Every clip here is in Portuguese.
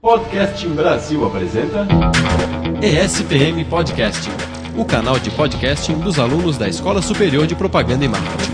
Podcasting Brasil apresenta ESPM Podcasting, o canal de podcasting dos alunos da Escola Superior de Propaganda e Marketing.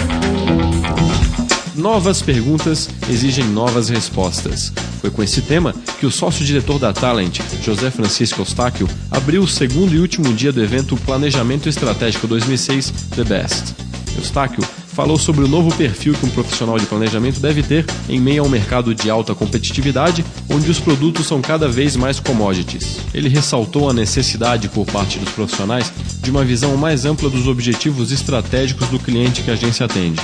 Novas perguntas exigem novas respostas. Foi com esse tema que o sócio-diretor da Talent, José Francisco Eustáquio, abriu o segundo e último dia do evento Planejamento Estratégico 2006 The Best. Eustáquio falou sobre o novo perfil que um profissional de planejamento deve ter em meio a um mercado de alta competitividade, onde os produtos são cada vez mais commodities. Ele ressaltou a necessidade por parte dos profissionais de uma visão mais ampla dos objetivos estratégicos do cliente que a agência atende.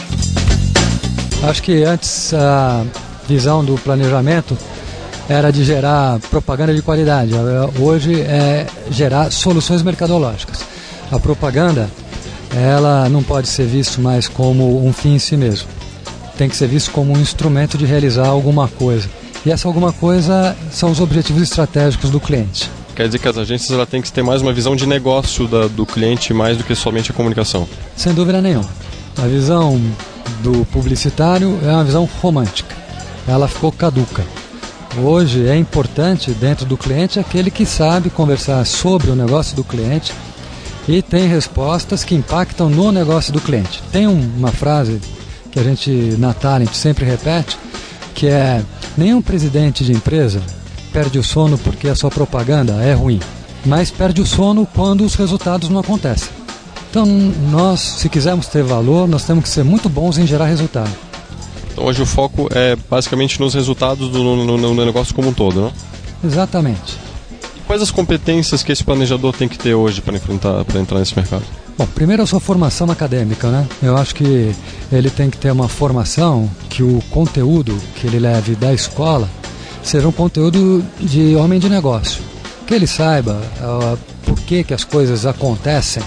Acho que antes a visão do planejamento era de gerar propaganda de qualidade. Hoje é gerar soluções mercadológicas. A propaganda, ela não pode ser vista mais como um fim em si mesmo. Tem que ser visto como um instrumento de realizar alguma coisa. E essa alguma coisa são os objetivos estratégicos do cliente. Quer dizer que as agências ela têm que ter mais uma visão de negócio do cliente, mais do que somente a comunicação? Sem dúvida nenhuma. A visão do publicitário é uma visão romântica. Ela ficou caduca. Hoje é importante dentro do cliente aquele que sabe conversar sobre o negócio do cliente e tem respostas que impactam no negócio do cliente. Tem uma frase que a gente na Talent sempre repete, que é: nenhum presidente de empresa perde o sono porque a sua propaganda é ruim, mas perde o sono quando os resultados não acontecem. Então nós, se quisermos ter valor, nós temos que ser muito bons em gerar resultado. Então hoje o foco é basicamente nos resultados no negócio como um todo, não? Exatamente. Quais as competências que esse planejador tem que ter hoje para entrar nesse mercado? Bom, primeiro a sua formação acadêmica, né? Eu acho que ele tem que ter uma formação que o conteúdo que ele leve da escola seja um conteúdo de homem de negócio. Que ele saiba por que as coisas acontecem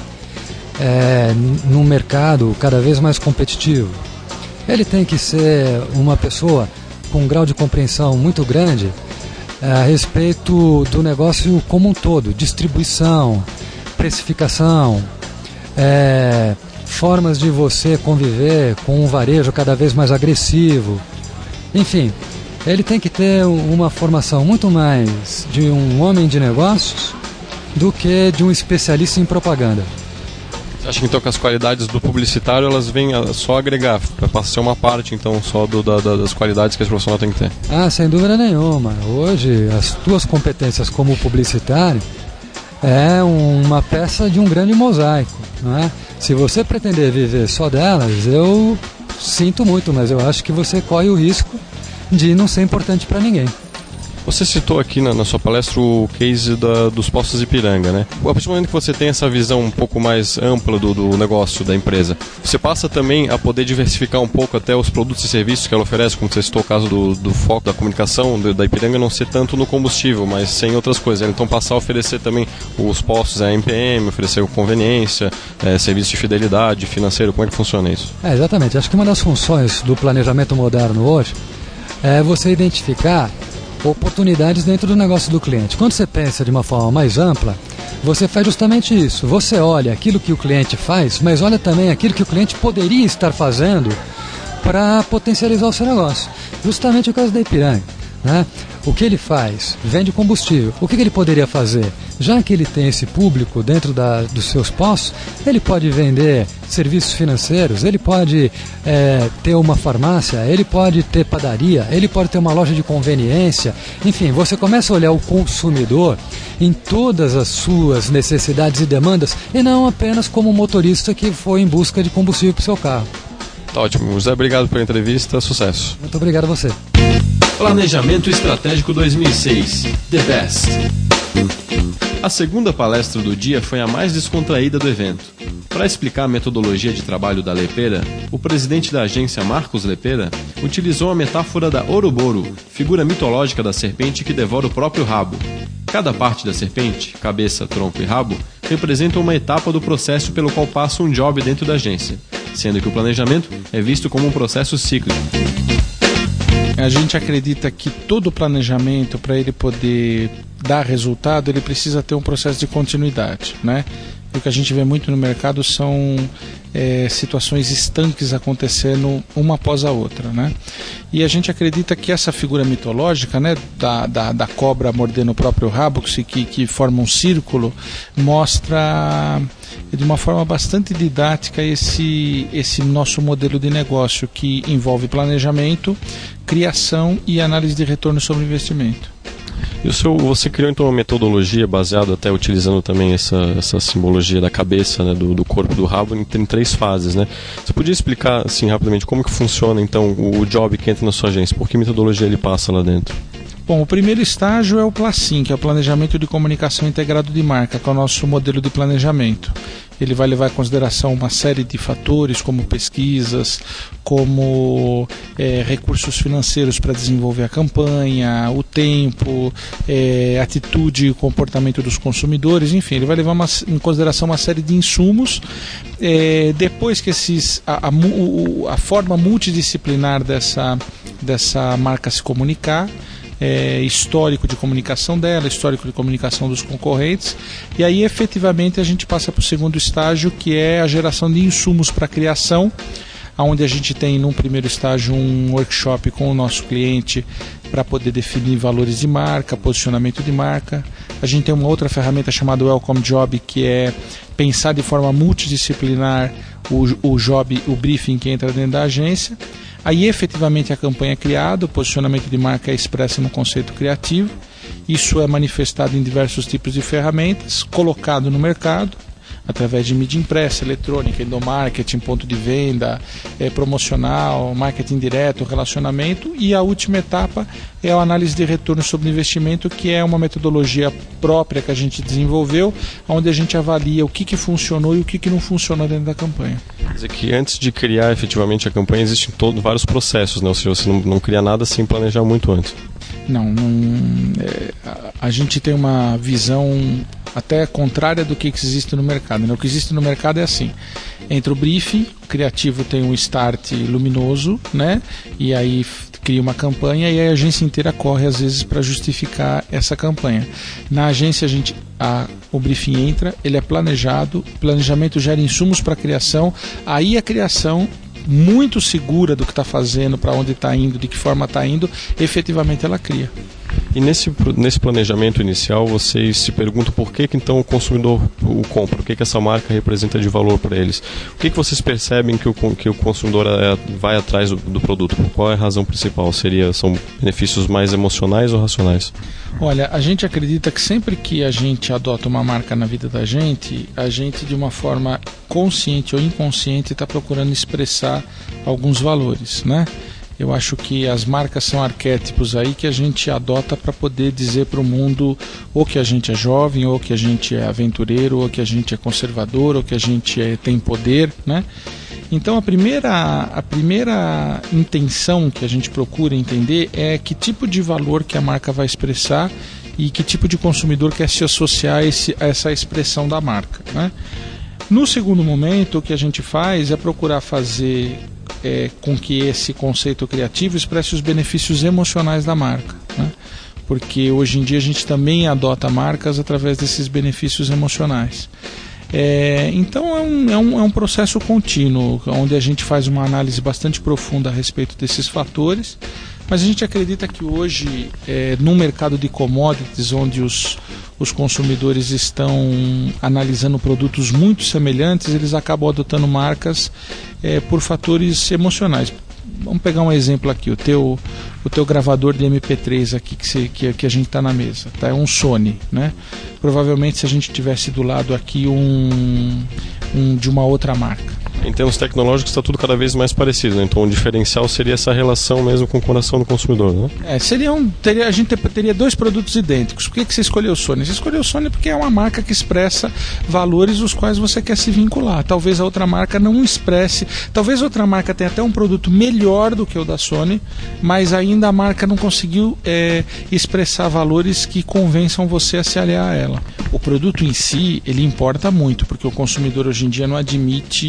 num mercado cada vez mais competitivo. Ele tem que ser uma pessoa com um grau de compreensão muito grande a respeito do negócio como um todo, distribuição, precificação, formas de você conviver com um varejo cada vez mais agressivo. Enfim, ele tem que ter uma formação muito mais de um homem de negócios do que de um especialista em propaganda. Você acha então que as qualidades do publicitário elas vêm só agregar, para ser uma parte então só das qualidades que esse profissional tem que ter? Ah, sem dúvida nenhuma. Hoje as tuas competências como publicitário é uma peça de um grande mosaico, não é? Se você pretender viver só delas, eu sinto muito, mas eu acho que você corre o risco de não ser importante para ninguém. Você citou aqui na sua palestra o case dos postos de Ipiranga, né? A partir do momento que você tem essa visão um pouco mais ampla do negócio da empresa, você passa também a poder diversificar um pouco até os produtos e serviços que ela oferece, como você citou o caso do foco da comunicação da Ipiranga não ser tanto no combustível, mas sem outras coisas. Então passar a oferecer também os postos, a MPM, oferecer conveniência, serviço de fidelidade, financeiro, como é que funciona isso? Exatamente. Acho que uma das funções do planejamento moderno hoje é você identificar oportunidades dentro do negócio do cliente. Quando você pensa de uma forma mais ampla, você faz justamente isso. Você olha aquilo que o cliente faz, mas olha também aquilo que o cliente poderia estar fazendo para potencializar o seu negócio. Justamente o caso da Ipiranga, né? O que ele faz? Vende combustível. O que ele poderia fazer? Já que ele tem esse público dentro dos seus postos, ele pode vender serviços financeiros, ele pode ter uma farmácia, ele pode ter padaria, ele pode ter uma loja de conveniência. Enfim, você começa a olhar o consumidor em todas as suas necessidades e demandas e não apenas como um motorista que foi em busca de combustível para o seu carro. Tá ótimo. José, obrigado pela entrevista. Sucesso. Muito obrigado a você. Planejamento Estratégico 2006 The Best. A segunda palestra do dia foi a mais descontraída do evento. Para explicar a metodologia de trabalho da Lepera, o presidente da agência, Marcos Lepera, utilizou a metáfora da Ouroboro, figura mitológica da serpente que devora o próprio rabo. Cada parte da serpente, cabeça, tronco e rabo, representa uma etapa do processo pelo qual passa um job dentro da agência, sendo que o planejamento é visto como um processo cíclico. A gente acredita que todo planejamento, para ele poder dar resultado, ele precisa ter um processo de continuidade, né? E o que a gente vê muito no mercado são situações estanques acontecendo uma após a outra, né? E a gente acredita que essa figura mitológica, né, da cobra mordendo o próprio rabo, que forma um círculo, mostra de uma forma bastante didática esse nosso modelo de negócio, que envolve planejamento, criação e análise de retorno sobre investimento. E você criou então uma metodologia baseada, até utilizando também essa simbologia da cabeça, né, do corpo, do rabo, em 3 fases, né? Você podia explicar assim rapidamente como que funciona então o job que entra na sua agência? Por que metodologia ele passa lá dentro? Bom, o primeiro estágio é o PLACIM, que é o Planejamento de Comunicação Integrado de Marca, que é o nosso modelo de planejamento. Ele vai levar em consideração uma série de fatores, como pesquisas, como recursos financeiros para desenvolver a campanha, o tempo, atitude e comportamento dos consumidores, enfim, ele vai levar em consideração uma série de insumos. Depois que a forma multidisciplinar dessa marca se comunicar, histórico de comunicação dela, histórico de comunicação dos concorrentes, e aí efetivamente a gente passa para o segundo estágio, que é a geração de insumos para a criação, onde a gente tem num primeiro estágio um workshop com o nosso cliente para poder definir valores de marca, posicionamento de marca. A gente tem uma outra ferramenta chamada Welcome Job, que é pensar de forma multidisciplinar o briefing que entra dentro da agência. Aí efetivamente a campanha é criada, o posicionamento de marca é expresso no conceito criativo, isso é manifestado em diversos tipos de ferramentas, colocado no mercado, através de mídia impressa, eletrônica, endomarketing, ponto de venda, promocional, marketing direto, relacionamento, e a última etapa é a análise de retorno sobre investimento, que é uma metodologia própria que a gente desenvolveu, onde a gente avalia o que funcionou e o que não funcionou dentro da campanha. Quer dizer que antes de criar efetivamente a campanha existem vários processos, né? Ou seja, você não cria nada sem planejar muito antes. Não, a gente tem uma visão até contrária do que existe no mercado, né? O que existe no mercado é assim: entra o briefing, o criativo tem um start luminoso, né? E aí cria uma campanha e a agência inteira corre às vezes para justificar essa campanha. Na agência o briefing entra, ele é planejado, o planejamento gera insumos para a criação, aí a criação, muito segura do que está fazendo, para onde está indo, de que forma está indo, efetivamente ela cria. E nesse planejamento inicial, vocês se perguntam por que então o consumidor o compra, o que essa marca representa de valor para eles. O que vocês percebem que o consumidor vai atrás do produto? Qual é a razão principal? São benefícios mais emocionais ou racionais? Olha, a gente acredita que sempre que a gente adota uma marca na vida da gente, a gente de uma forma consciente ou inconsciente está procurando expressar alguns valores, né? Eu acho que as marcas são arquétipos aí que a gente adota para poder dizer para o mundo ou que a gente é jovem, ou que a gente é aventureiro, ou que a gente é conservador, ou que a gente tem poder, né? Então a primeira intenção que a gente procura entender é que tipo de valor que a marca vai expressar e que tipo de consumidor quer se associar a essa expressão da marca, né? No segundo momento, o que a gente faz é procurar fazer com que esse conceito criativo expresse os benefícios emocionais da marca, né? Porque hoje em dia a gente também adota marcas através desses benefícios emocionais. Então é um processo contínuo, onde a gente faz uma análise bastante profunda a respeito desses fatores, mas a gente acredita que hoje, no mercado de commodities, onde os consumidores estão analisando produtos muito semelhantes, eles acabam adotando marcas por fatores emocionais. Vamos pegar um exemplo aqui, o teu gravador de MP3 aqui que a gente está na mesa, tá? É um Sony, né? Provavelmente se a gente tivesse do lado aqui um de uma outra marca. Em termos tecnológicos está tudo cada vez mais parecido, né? Então o diferencial seria essa relação mesmo com o coração do consumidor, né? A gente teria dois produtos idênticos. Por que você escolheu o Sony? Você escolheu o Sony porque é uma marca que expressa valores os quais você quer se vincular. Talvez a outra marca não expresse, talvez a outra marca tenha até um produto melhor do que o da Sony, mas ainda a marca não conseguiu expressar valores que convençam você a se aliar a ela. O produto em si, ele importa muito, porque o consumidor hoje em dia não admite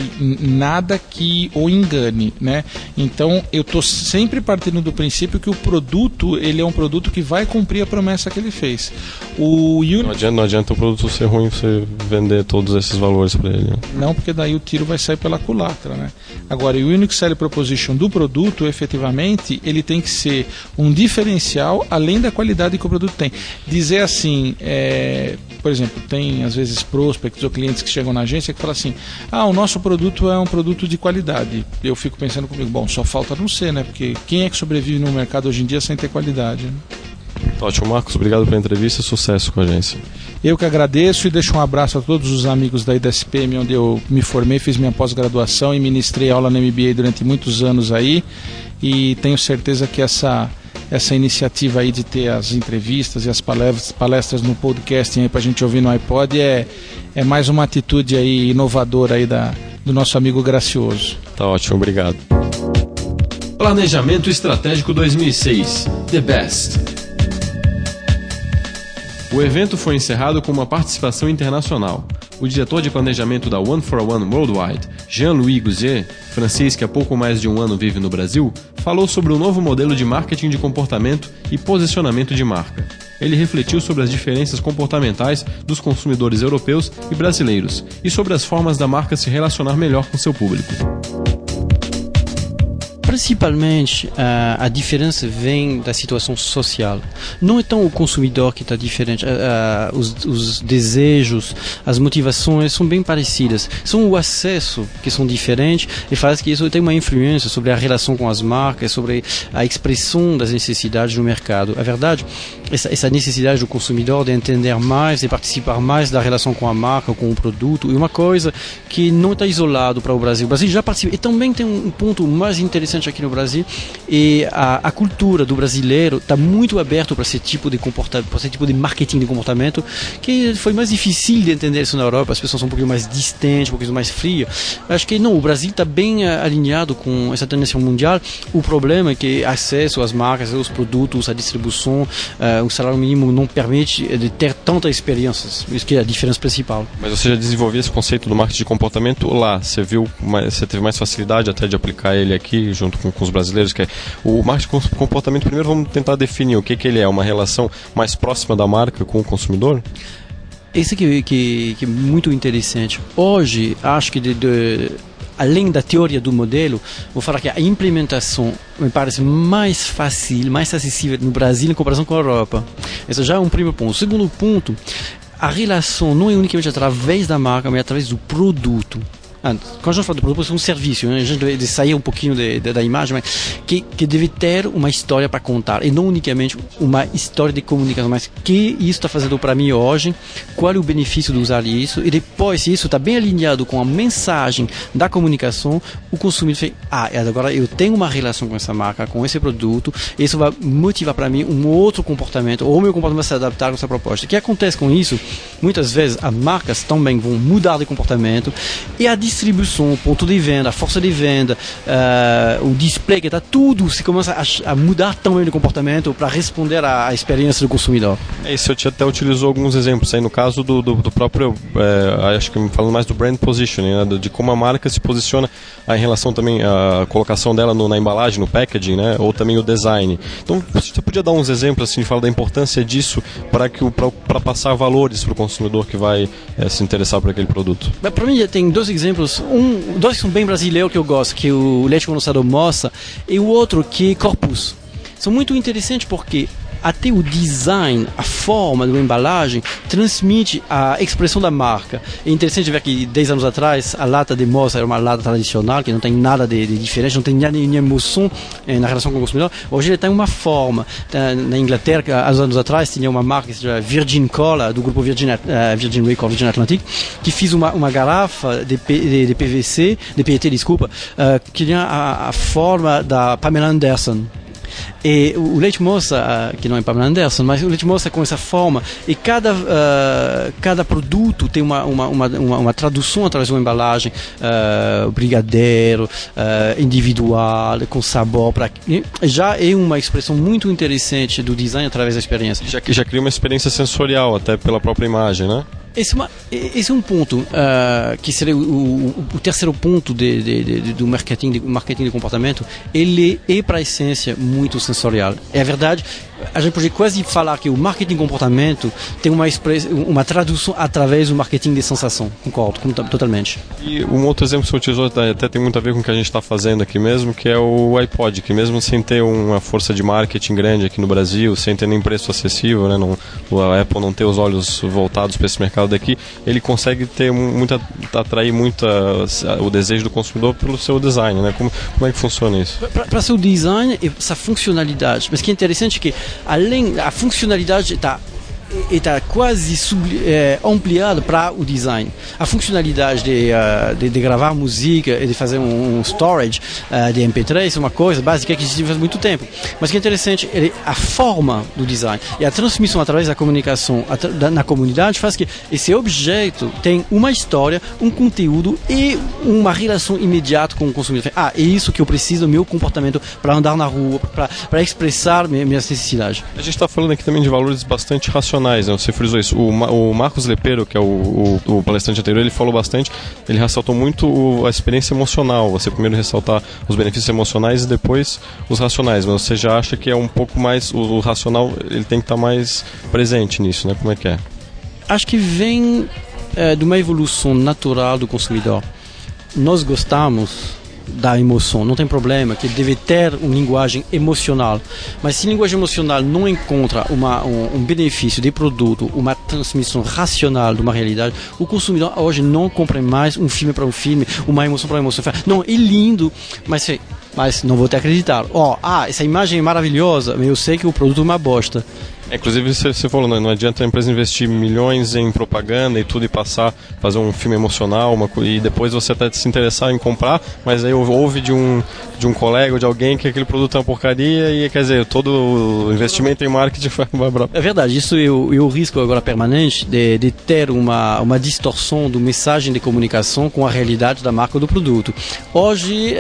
nada que o engane, né? Então eu estou sempre partindo do princípio que o produto, ele é um produto que vai cumprir a promessa que ele fez. Não adianta o produto ser ruim você vender todos esses valores para ele. Não, porque daí o tiro vai sair pela culatra, né? Agora, o Unique Selling Proposition do produto, efetivamente, ele tem que ser um diferencial além da qualidade que o produto tem. Dizer assim, por exemplo, tem às vezes prospects ou clientes que chegam na agência que falam assim, o nosso produto é um produto de qualidade. Eu fico pensando comigo, bom, só falta não ser, né? Porque quem é que sobrevive no mercado hoje em dia sem ter qualidade, né? Ótimo, Marcos, obrigado pela entrevista, sucesso com a agência. Eu que agradeço e deixo um abraço a todos os amigos da IDSPM, onde eu me formei, fiz minha pós-graduação e ministrei aula na MBA durante muitos anos aí, e tenho certeza que essa iniciativa aí de ter as entrevistas e as palestras no podcasting aí pra gente ouvir no iPod é mais uma atitude aí inovadora aí do nosso amigo Gracioso. Tá ótimo, obrigado. Planejamento Estratégico 2006, The Best. O evento foi encerrado com uma participação internacional. O diretor de planejamento da One for One Worldwide, Jean-Louis Gouzier, francês que há pouco mais de um ano vive no Brasil, falou sobre o novo modelo de marketing de comportamento e posicionamento de marca. Ele refletiu sobre as diferenças comportamentais dos consumidores europeus e brasileiros e sobre as formas da marca se relacionar melhor com seu público. Principalmente, a diferença vem da situação social. Não é tão o consumidor que está diferente. Os desejos, as motivações são bem parecidas. São o acesso que são diferentes e faz que isso tem uma influência sobre a relação com as marcas, sobre a expressão das necessidades do mercado. A verdade, essa necessidade do consumidor de entender mais, de participar mais da relação com a marca, com o produto, é uma coisa que não está isolado para o Brasil. O Brasil já participa. E também tem um ponto mais interessante aqui no Brasil, e a cultura do brasileiro está muito aberta para esse tipo de comportamento, para esse tipo de marketing de comportamento, que foi mais difícil de entender isso na Europa. As pessoas são um pouquinho mais distantes, um pouquinho mais frias. Acho que não, o Brasil está bem alinhado com essa tendência mundial. O problema é que acesso às marcas, aos produtos, à distribuição, o salário mínimo não permite de ter tantas experiências. Isso que é a diferença principal. Mas você já desenvolveu esse conceito do marketing de comportamento lá? Você teve mais facilidade até de aplicar ele aqui junto com os brasileiros, que é o marketing de comportamento. Primeiro vamos tentar definir o que ele é, uma relação mais próxima da marca com o consumidor? Isso que é muito interessante. Hoje, acho que além da teoria do modelo, vou falar que a implementação me parece mais fácil, mais acessível no Brasil em comparação com a Europa. Esse já é um primeiro ponto. O segundo ponto, a relação não é unicamente através da marca, mas através do produto. Quando a gente fala de produto, é um serviço, né? A gente deve sair um pouquinho da imagem, mas que deve ter uma história para contar, e não unicamente uma história de comunicação, mas que isso está fazendo para mim hoje, qual é o benefício de usar isso, e depois, se isso está bem alinhado com a mensagem da comunicação, o consumidor fala, agora eu tenho uma relação com essa marca, com esse produto, e isso vai motivar para mim um outro comportamento, ou o meu comportamento vai se adaptar com essa proposta. O que acontece com isso? Muitas vezes as marcas também vão mudar de comportamento, e a distribuição, o ponto de venda, a força de venda, o display, que está tudo, se começa a mudar também de comportamento para responder à experiência do consumidor. Isso, eu até utilizou alguns exemplos aí no caso do próprio, acho que falando mais do brand positioning, né, de como a marca se posiciona em relação também à colocação dela na embalagem, no packaging, né, ou também o design. Então, você podia dar uns exemplos assim, de falar da importância disso para passar valores para o consumidor que vai se interessar por aquele produto? Para mim, tem dois exemplos. Dois que são bem brasileiros que eu gosto, que é o leite condensado Moça e o outro que é Corpus. São muito interessantes porque até o design, a forma da embalagem transmite a expressão da marca. É interessante ver que 10 anos atrás a lata de Moça era uma lata tradicional, que não tem nada de diferente, não tem nenhuma emoção na relação com o consumidor. Hoje ele tem uma forma. Na Inglaterra, há anos atrás, tinha uma marca que se chama Virgin Cola, do grupo Virgin Record, Virgin Atlantic, que fez uma garrafa de PVC, de PET, desculpa, que tinha a forma da Pamela Anderson. E o leite moça, que não é Pamela Anderson, mas o leite moça com essa forma, e cada produto tem uma tradução através de uma embalagem, brigadeiro, individual, com sabor, já é uma expressão muito interessante do design através da experiência. Já cria uma experiência sensorial até pela própria imagem, né? Esse é um ponto que seria o terceiro ponto do marketing de comportamento. Ele é, para a essência, muito sensorial. É verdade, a gente pode quase falar que o marketing de comportamento tem uma tradução através do marketing de sensação. Concordo totalmente. E um outro exemplo que você utilizou até tem muito a ver com o que a gente está fazendo aqui mesmo, que é o iPod, que mesmo sem ter uma força de marketing grande aqui no Brasil, sem ter nem preço acessível, né, a Apple não ter os olhos voltados para esse mercado daqui, ele consegue ter atrair muito o desejo do consumidor pelo seu design, né? Como é que funciona isso? Para seu design e essa funcionalidade. Mas o que é interessante é que, além da funcionalidade está quase ampliado para o design. A funcionalidade de gravar música e de fazer um storage de MP3 é uma coisa básica que existe faz muito tempo. Mas o que é interessante é a forma do design. E a transmissão através da comunicação na comunidade faz que esse objeto tem uma história, um conteúdo e uma relação imediata com o consumidor. É isso que eu preciso do meu comportamento para andar na rua, para expressar minhas necessidades. A gente está falando aqui também de valores bastante racionais. Você frisou isso. O Marcos Lepero, que é o palestrante anterior, ele falou bastante, ele ressaltou muito a experiência emocional. Você primeiro ressaltar os benefícios emocionais e depois os racionais, mas você já acha que é um pouco mais, o racional ele tem que estar mais presente nisso, né? Como é que é? Acho que vem de uma evolução natural do consumidor. Nós gostamos da emoção, não tem problema, que deve ter uma linguagem emocional, mas se a linguagem emocional não encontra um benefício de produto, uma transmissão racional de uma realidade, o consumidor hoje não compra mais um filme para um filme, uma emoção para uma emoção. Não, é lindo, mas não vou te acreditar. Essa imagem é maravilhosa, mas eu sei que o produto é uma bosta. Inclusive, você falou, não adianta a empresa investir milhões em propaganda e tudo e fazer um filme emocional e depois você até se interessar em comprar, mas aí ouve de um colega ou de alguém que aquele produto é uma porcaria e, quer dizer, todo o investimento em marketing foi... É verdade, isso é o risco agora permanente de ter uma distorção do mensagem de comunicação com a realidade da marca ou do produto. Hoje,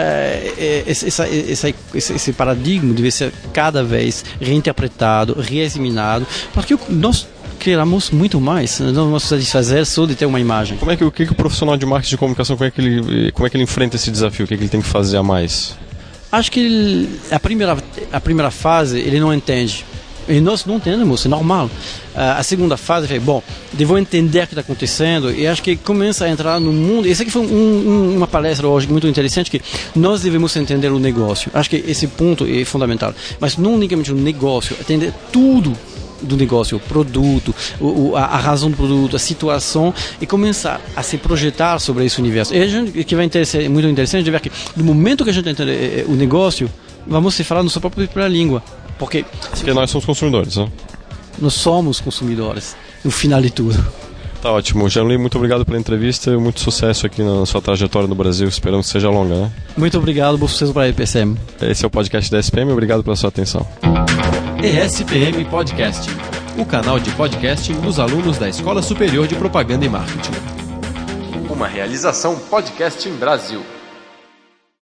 esse paradigma deve ser cada vez reinterpretado, reexaminado, porque nós queremos muito mais, não vamos satisfazer só de ter uma imagem. O que o profissional de marketing de comunicação, como é que ele enfrenta esse desafio? O que ele tem que fazer a mais? Acho que a primeira fase ele não entende. E nós não entendemos, é normal. A segunda fase é, devo entender o que está acontecendo, e acho que começa a entrar no mundo. Essa aqui foi uma palestra hoje muito interessante, que nós devemos entender o negócio. Acho que esse ponto é fundamental. Mas não unicamente o negócio, entender tudo do negócio, o produto, a razão do produto, a situação, e começar a se projetar sobre esse universo. E a gente, que vai ser muito interessante de ver que no momento que a gente entende o negócio, vamos se falar na sua própria língua. Porque nós somos consumidores, né? Nós somos consumidores, no final de tudo. Tá ótimo. Jean-Louis, muito obrigado pela entrevista e muito sucesso aqui na sua trajetória no Brasil. Esperamos que seja longa, né? Muito obrigado, bom sucesso para a ESPM. Esse é o podcast da ESPM, obrigado pela sua atenção. ESPM Podcast, o canal de podcasting dos alunos da Escola Superior de Propaganda e Marketing. Uma realização Podcasting Brasil.